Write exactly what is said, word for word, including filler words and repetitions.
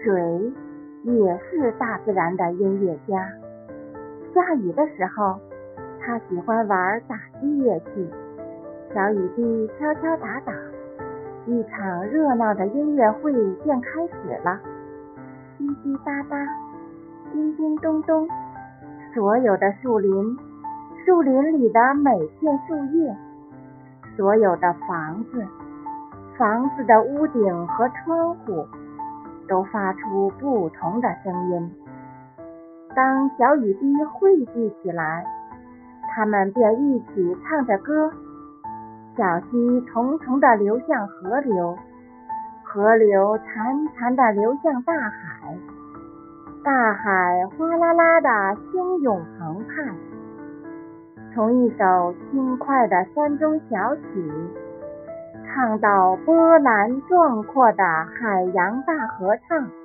水也是大自然的音乐家。下雨的时候，他喜欢玩打击乐器，小雨滴敲敲打打，一场热闹的音乐会便开始了。滴滴答答，叮叮咚咚，所有的树林，树林里的每片树叶，所有的房子，房子的屋顶和窗户，都发出不同的声音。当小雨滴汇聚起来，它们便一起唱着歌，小溪重重地流向河流，河流潺潺地流向大海，大海哗啦啦地汹涌澎湃。从一首轻快的山中小曲唱到波澜壮阔的海洋大合唱。